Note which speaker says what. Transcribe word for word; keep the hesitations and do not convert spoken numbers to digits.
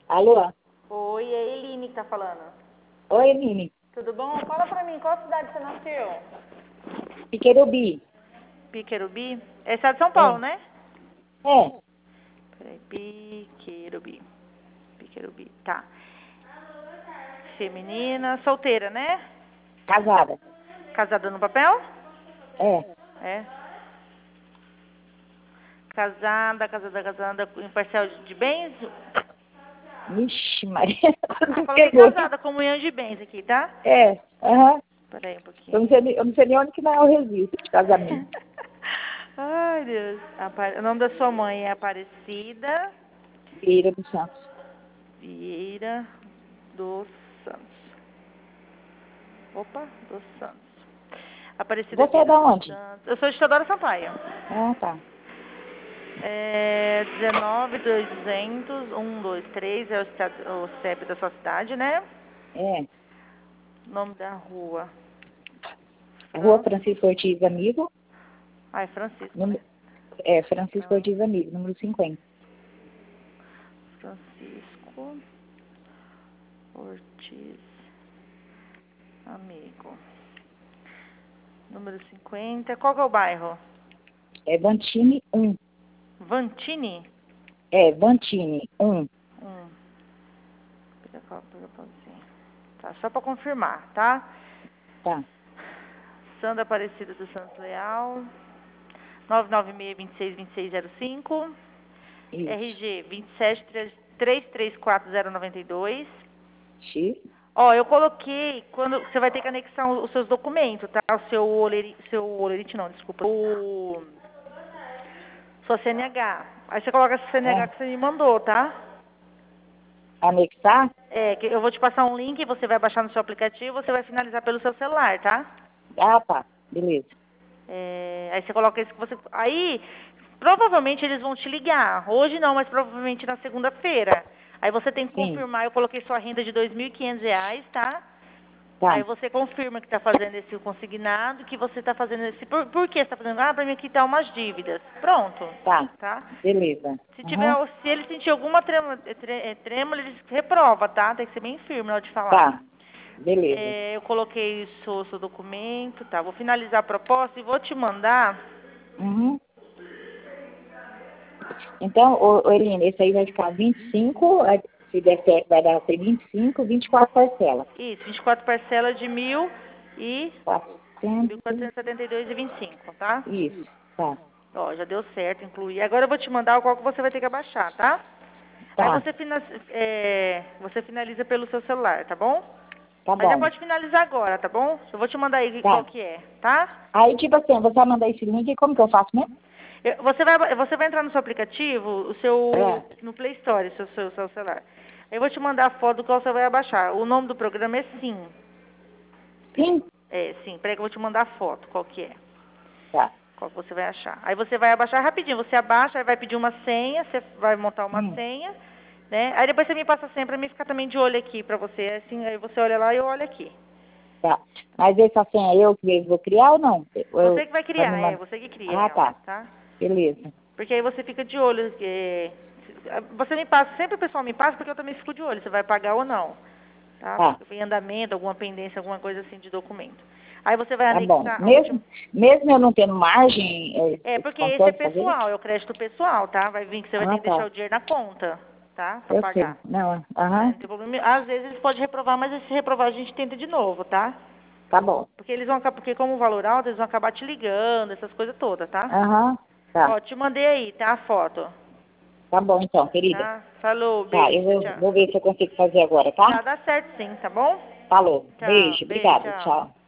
Speaker 1: Alô?
Speaker 2: Oi, é a Eline que tá falando.
Speaker 1: Oi, Nini.
Speaker 2: Tudo bom? Fala pra mim, qual cidade você nasceu?
Speaker 1: Piquerubi.
Speaker 2: Piquerubi? É estado de São
Speaker 1: É.
Speaker 2: Paulo, né?
Speaker 1: É.
Speaker 2: Peraí, Piquerubi. Piquerubi, tá. Feminina, solteira, né?
Speaker 1: Casada.
Speaker 2: Casada no papel?
Speaker 1: É.
Speaker 2: É. Casada, casada, casada, em parcial de bens?
Speaker 1: Vixe, Maria.
Speaker 2: Ah,
Speaker 1: Me
Speaker 2: coloquei
Speaker 1: pegou.
Speaker 2: casada, comunhão de bens aqui, tá?
Speaker 1: É. Aham.
Speaker 2: Peraí um
Speaker 1: Eu,
Speaker 2: pouquinho.
Speaker 1: não sei, nem- eu não sei nem onde que não é o registro de casamento.
Speaker 2: Ai, Deus. Apa- O nome da sua mãe é Aparecida
Speaker 1: Vieira do Santos.
Speaker 2: Vieira dos Santos. Opa, dos Santos. Aparecida
Speaker 1: Você é
Speaker 2: Vieira
Speaker 1: da
Speaker 2: dos
Speaker 1: onde?
Speaker 2: Santos. Eu sou de Teodoro Sampaio.
Speaker 1: Ah, tá.
Speaker 2: É dezenove, duzentos, cento e vinte e três é o, estado, o C E P da sua cidade, né?
Speaker 1: É.
Speaker 2: Nome da rua.
Speaker 1: Rua
Speaker 2: Fran...
Speaker 1: Francisco Ortiz Amigo.
Speaker 2: Ah, é Francisco, né?
Speaker 1: Número, é, Francisco
Speaker 2: Fran...
Speaker 1: Ortiz Amigo, número cinquenta.
Speaker 2: Francisco Ortiz Amigo. Número cinquenta. Qual que é o bairro?
Speaker 1: É Vantini um.
Speaker 2: Vantini?
Speaker 1: É, Vantini um.
Speaker 2: Um. Piracau, Pirapauzinho. Tá, só para confirmar, tá?
Speaker 1: Tá.
Speaker 2: Sandra Aparecida do Santos Leal. nove nove seis, dois seis, dois seis zero cinco.
Speaker 1: Isso.
Speaker 2: R G vinte e sete, três três quatro zero nove dois.
Speaker 1: X.
Speaker 2: Ó, eu coloquei, quando você vai ter que anexar os seus documentos, tá? O seu olerite, seu olerite não, desculpa. O sua C N H. Aí você coloca essa C N H
Speaker 1: É.
Speaker 2: que você me mandou, tá?
Speaker 1: Anexar?
Speaker 2: É, que eu vou te passar um link, você vai baixar no seu aplicativo, você vai finalizar pelo seu celular, tá?
Speaker 1: Ah, tá. Beleza.
Speaker 2: É, aí você coloca isso que você... Aí, provavelmente eles vão te ligar. Hoje não, mas provavelmente na segunda-feira. Aí você tem que
Speaker 1: Sim.
Speaker 2: confirmar, eu coloquei sua renda de dois mil e quinhentos reais, tá?
Speaker 1: Tá.
Speaker 2: Aí você confirma que está fazendo esse consignado, que você está fazendo esse... Por, por que você está fazendo? Ah, para mim quitar umas dívidas. Pronto,
Speaker 1: Tá.
Speaker 2: tá?
Speaker 1: Beleza.
Speaker 2: Se tiver,
Speaker 1: Aham.
Speaker 2: se ele sentir alguma trema, tre, trêmula, ele reprova, tá? Tem que ser bem firme na hora de falar.
Speaker 1: Tá. Beleza.
Speaker 2: É, eu coloquei o seu, seu documento, tá? Vou finalizar a proposta e vou te mandar.
Speaker 1: Uhum. Então, ô, ô, Eline, esse aí vai ficar vinte e cinco, eh, se der certo vai dar ser vinte e cinco, vinte e quatro parcelas.
Speaker 2: Isso, vinte e quatro parcelas de mil e mil
Speaker 1: quatrocentos.
Speaker 2: quatrocentos e setenta e dois e vinte e cinco, tá?
Speaker 1: Isso. Tá.
Speaker 2: Ó, já deu certo, incluir. Agora eu vou te mandar o qual que você vai ter que abaixar, tá? Aí
Speaker 1: Tá.
Speaker 2: você, fina, é, você finaliza pelo seu celular, tá bom?
Speaker 1: Tá
Speaker 2: Mas já
Speaker 1: bom.
Speaker 2: pode finalizar agora, tá bom? Eu vou te mandar aí qual
Speaker 1: Tá.
Speaker 2: que é, tá?
Speaker 1: Aí, tipo assim, você vai mandar esse link, como que eu faço mesmo?
Speaker 2: Eu- Você vai, você vai entrar no seu aplicativo, o seu,
Speaker 1: É.
Speaker 2: no Play Store, seu, seu, seu celular. Eu vou te mandar a foto do qual você vai abaixar. O nome do programa é Sim.
Speaker 1: Sim?
Speaker 2: É, Sim. Peraí que eu vou te mandar a foto, qual que é.
Speaker 1: Tá.
Speaker 2: Qual que você vai achar. Aí você vai abaixar rapidinho. Você abaixa, aí vai pedir uma senha, você vai montar uma
Speaker 1: Hum.
Speaker 2: senha, né? Aí depois você me passa a senha pra mim ficar também de olho aqui pra você. Assim, aí você olha lá e eu olho aqui.
Speaker 1: Tá. Mas essa senha eu que vou criar ou não?
Speaker 2: Você
Speaker 1: Eu,
Speaker 2: que vai
Speaker 1: vai me
Speaker 2: criar, é,
Speaker 1: mandar.
Speaker 2: você que cria
Speaker 1: Ah,
Speaker 2: ela,
Speaker 1: tá.
Speaker 2: tá?
Speaker 1: Beleza.
Speaker 2: Porque aí você fica de olho. É, você me passa, sempre o pessoal me passa porque eu também fico de olho, você vai pagar ou não. Tá?
Speaker 1: Tá.
Speaker 2: Em andamento, alguma pendência, alguma coisa assim de documento. Aí você vai
Speaker 1: Tá bom.
Speaker 2: anexar a última.
Speaker 1: Mesmo, mesmo eu não tendo margem, é,
Speaker 2: É,
Speaker 1: esse
Speaker 2: porque esse é
Speaker 1: controle fazer isso?
Speaker 2: pessoal, é o crédito pessoal, tá? Vai vir que você vai ter
Speaker 1: Ah,
Speaker 2: que deixar
Speaker 1: tá.
Speaker 2: o dinheiro na conta, tá? Pra
Speaker 1: Eu sei.
Speaker 2: pagar.
Speaker 1: Não,
Speaker 2: Né?
Speaker 1: aham.
Speaker 2: Não tem problema. Às vezes eles podem reprovar, mas se reprovar a gente tenta de novo, tá?
Speaker 1: Tá bom.
Speaker 2: Porque eles vão acabar, porque como o valor alto, eles vão acabar te ligando, essas coisas todas, tá?
Speaker 1: Aham. Tá.
Speaker 2: Ó, te mandei aí, tá? A foto.
Speaker 1: Tá bom então, querida.
Speaker 2: Tá? Falou,
Speaker 1: Tá, eu
Speaker 2: beijo,
Speaker 1: vou,
Speaker 2: tchau.
Speaker 1: vou ver se eu consigo fazer agora, tá?
Speaker 2: Tá, dá certo sim, tá bom?
Speaker 1: Falou.
Speaker 2: Tchau,
Speaker 1: Beijo.
Speaker 2: beijo,
Speaker 1: Obrigada.
Speaker 2: tchau.
Speaker 1: Tchau.